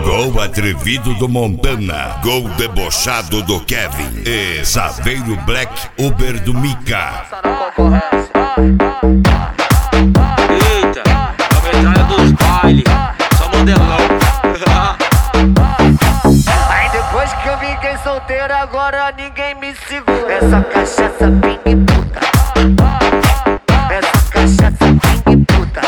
Gol atrevido do Montana, gol debochado do Kevin e Saveiro Black Uber do Mika. Eita, a metralha dos bailes, só modelão. Aí depois que eu fiquei solteiro, agora ninguém me segura. Essa cachaça ping puta, essa cachaça ping puta,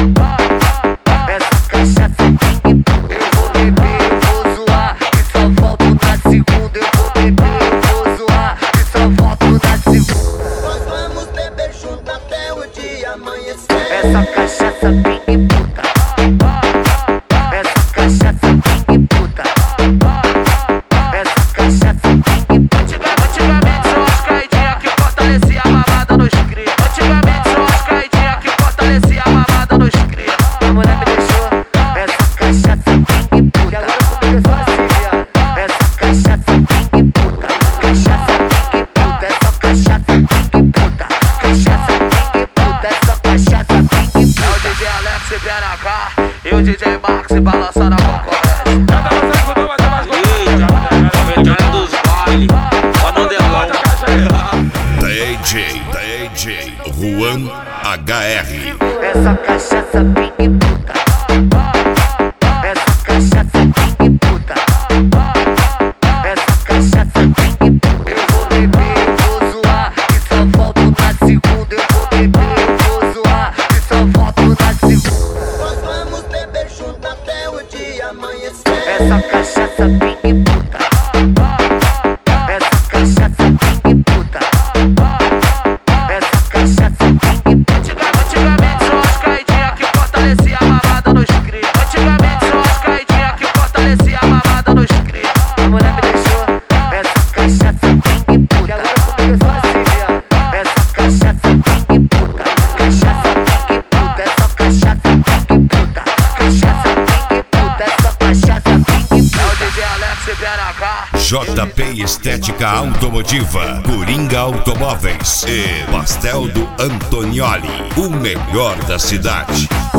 essa cachaça ping puta. Eu vou beber, eu vou zoar e só volto na segunda. Eu vou beber, eu vou zoar e só volto na segunda. Nós vamos beber junto até o dia amanhecer. Essa cachaça ping puta, essa cachaça ping puta, essa cachaça ping puta. Antigamente são as caidinhas que fortalecia a mamada nos cria. Antigamente são as caidinhas que fortalecia a mamada nos cria. A mulher me deixou, essa cachaça ping puta. E agora comigo é só assim, viado. Essa cachaça ping puta, cachaça ping puta, é só cachaça ping puta, cachaça ping puta, é só cachaça ping puta. É o DJ Alex e PNH e o DJ Max balançando a concorrência. Eita, a metralha dos bailes, só modelão. DJ Juan HR. Essa cachaça ping puta, essa cachaça ping puta, essa cachaça ping puta. Eu vou beber, eu vou zoar e só volto na segunda. Eu vou beber, eu vou zoar e só volto na segunda. Nós vamos beber junto até o dia amanhecer. Essa cachaça ping puta, essa cachaça ping puta, essa cachaça ping puta. Antigamente são as caidinhas que fortalecia a mamada nos cria. Antigamente são as caidinhas que fortalecia a mamada nos cria. A mulher me deixou, essa cachaça ping puta. E agora comigo é só assim, viado. Essa cachaça ping puta, cachaça ping puta, é só cachaça ping puta, cachaça ping puta, é só cachaça ping É o puta. DJ Alex e PNH. JP Estética Automotiva, Coringa Automóveis e Pastel do Antonioli, o melhor da cidade.